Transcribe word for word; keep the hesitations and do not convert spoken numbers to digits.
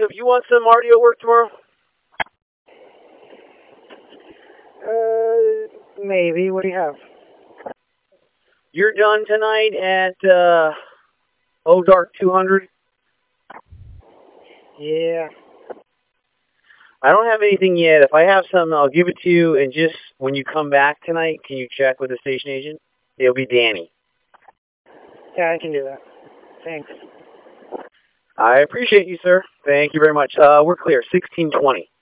Joseph, you want some R D O work tomorrow? Uh, maybe. What do you have? You're done tonight at, uh, Oh Dark two hundred? Yeah. I don't have anything yet. If I have something, I'll give it to you, and just when you come back tonight, can you check with the station agent? It'll be Danny. Yeah, I can do that. Thanks. I appreciate you, sir. Thank you very much. Uh, we're clear. sixteen twenty.